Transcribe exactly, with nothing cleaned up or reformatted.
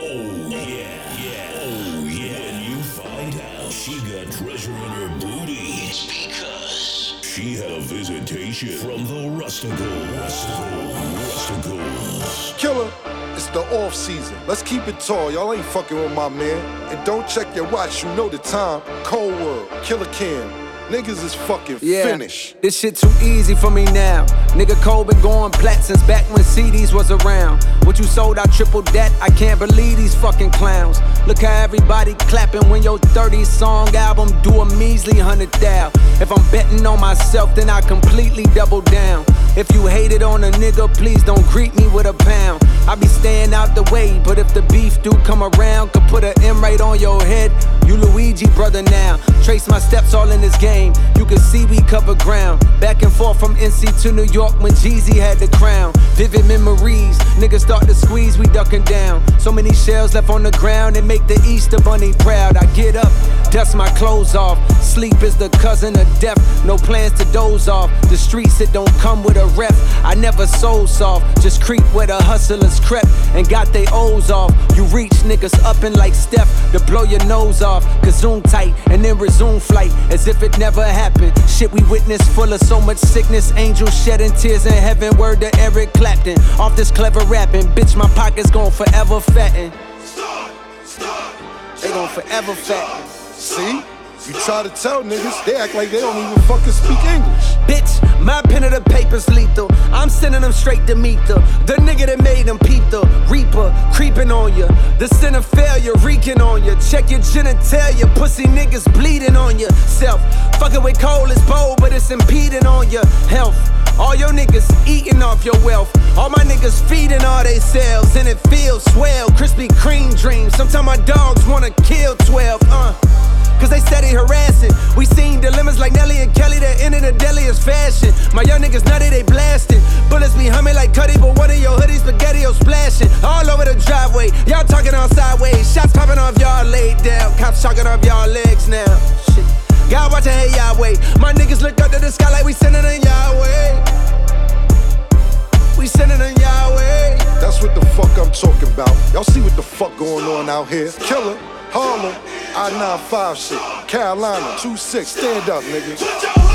Oh yeah, yeah, oh yeah. When you find out she got treasure in her booty, it's because she had a visitation from the Rusticals. Rusticals. Rusticals. Killer, it's the off season. Let's keep it tall. Y'all ain't fucking with my man. And don't check your watch. You know the time. Cold World. Killer Cam. Niggas is fucking yeah, finished. This shit too easy for me now. Nigga Cole been going plat since back when C Ds was around. What you sold, I tripled that. I can't believe these fucking clowns. Look how everybody clapping when your thirty song album do a measly hundred thou. If I'm betting on myself, then I completely double down. If you hated on a nigga, please don't greet me with a pound. I be staying out the way, but if the beef do come around, could put an M right on your head. You Luigi brother now. Trace my steps all in this game. You can see we cover ground. Back and forth from N C to New York when Jeezy had the crown. Vivid memories, niggas start to squeeze, we ducking down. So many shells left on the ground and make the Easter Bunny proud. I get up, dust my clothes off. Sleep is the cousin of death. No plans to doze off. The streets, it don't come with a rep. I never soul soft, just creep where the hustlers crept and got they O's off. You reach niggas up and like Steph to blow your nose off. Kazoom tight and then resume flight as if it never happened. Shit we witnessed full of so much sickness. Angels shedding tears in heaven. Word to Eric Clapton. Off this clever rapping, bitch, my pockets gon' forever fatten. Stop, stop, They gon' forever fatten. See? You try to tell niggas, they act like they don't even fucking speak English. Bitch, my pen of the paper's lethal. I'm sending them straight to meet the The nigga that made them peep the Reaper creeping on ya. The sin of failure reeking on ya. Check your genitalia, pussy niggas bleeding on yourself. Fucking with coal is bold, but it's impeding on your health. All your niggas eating off your wealth. All my niggas feeding all they selves. And it feels swell, Krispy Kreme dreams. Sometimes my dogs wanna kill twelve, uh Cause they steady harassing. We seen dilemmas like Nelly and Kelly that end in the deadliest fashion. My young niggas nutty, they blasting. Bullets be humming like Cuddy, but one of your hoodies spaghetti-o splashing. All over the driveway, y'all talking on sideways. Shots popping off, y'all laid down. Cops chalking off y'all legs now. Shit. God watching, hey Yahweh. My niggas look up to the sky like we sending them Yahweh. We sending them Yahweh. That's what the fuck I'm talking about. Y'all see what the fuck going on out here? Killer, Harlem, I ninety-five shit, Carolina, two six, stand up, nigga.